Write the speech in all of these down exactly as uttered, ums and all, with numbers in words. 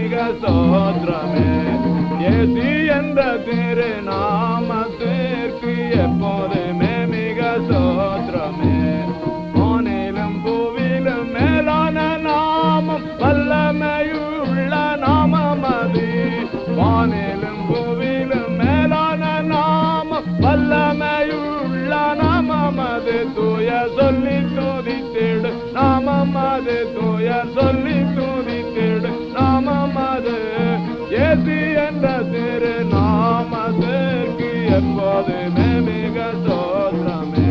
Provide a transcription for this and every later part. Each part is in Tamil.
மிக சோத்திரமே. ஏசி என்ற திரு நாமத்திற்கு எப்போதுமே மிக சோத்திரமே. வானிலும் பூவிலும் மேலான நாமம் வல்லமையுள்ள நாமம் அது. வானிலும் பூவிலும் மேலான நாமம் வல்லமையுள்ள நாமம் அது. தூய சொல்லி துதித்திடு நாமம் அது. தூய சொல்லி துதித்திடு நாமம் அது. ஏசி என்ற திரு நாமத்திற்கு எப்போதுமே மிக சோத்திரமே.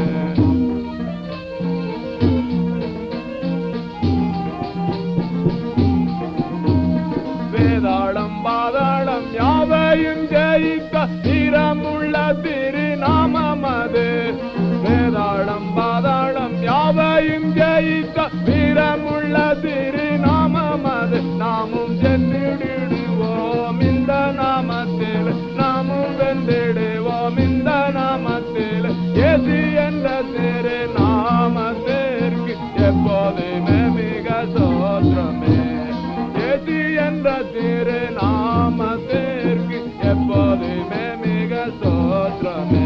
வேதாளம் பாதாளம் யாவையும் ஜெயித்த வீரமுள்ள திரு நாமம் அது. வேதாளம் பாதாளம் யாவையும் ஜெயித்த வீரமுள்ள திரு நாமம் அது. நாமும் சென்றிடுவோம் இந்த நாமத்தில், நாமும் வென்றிடுவோம் இந்த நாமத்தில். ஏசி என்ற திரு நாமத்திற்கு எப்போதுமே மிக சோத்திரமே. ஏசி என்ற திரு நாமத்திற்கு எப்போதுமே மிக சோத்திரமே.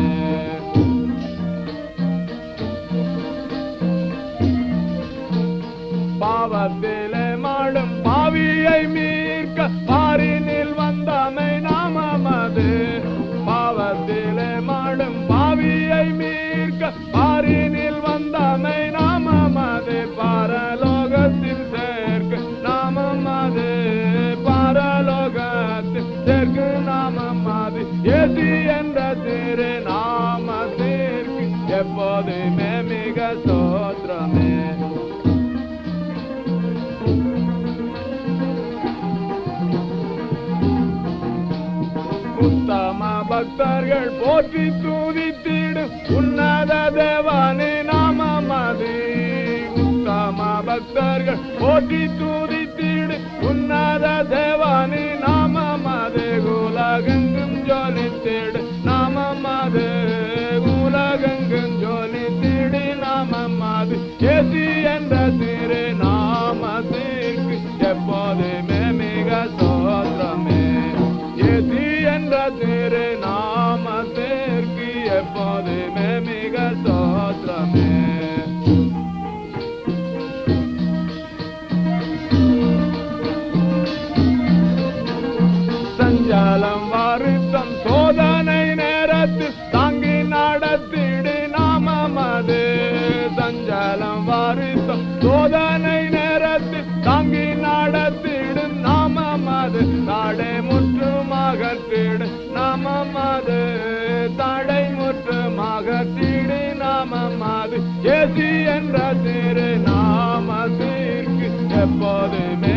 பாவத்திலே மாடும் பாவியை மீட்க பாரினில் வந்தமை நாமம் அது. பாவத்திலே மாடும் பாவியை மீட்க பாரினில் வந்தமை நாமம் அது. பரலோகத்தில் சேர்க்க நாமம் அது. பரலோகத்தில் சேர்க்கு நாமம் அது. ஏசி என்ற திரு நாமத்திற்கு எப்போதுமே மிக சோத்திரமே. உத்தம பக்தர்கள் போற்றி துதித்திடும் உன்னத தேவனே நாமம் அது. உத்தம பக்தர்கள் போற்றி துதித்திடும் உன்னத தேவனே நாமம் அது. உலகெங்கும் ஜொலித்திடு நாமம் அது. உலகெங்கும் ஜொலித்திடு நாமம் அது. ஏசி என்ற திரு நாமத்திற்கு எப்போதுமே மிக சோத்திரமே. ஏசி என்ற திரு நாமத்திற்கு எப்போதுமே மிக சோத்திரமே. சஞ்சலம் வருத்தம் சோதனை நேரத்தில் தாங்கி நடத்திடு நாமம் அது. சஞ்சலம் வருத்தம் சோதனை நேரத்தில் தாங்கி நடத்திடு நாமம் அது. தடை முற்றுமாக திடு நாமம் அது. தடை முற்றுமாக திடு நாமம் அது. ஏசி என்ற திரு நாமத்திற்கு எப்போதுமே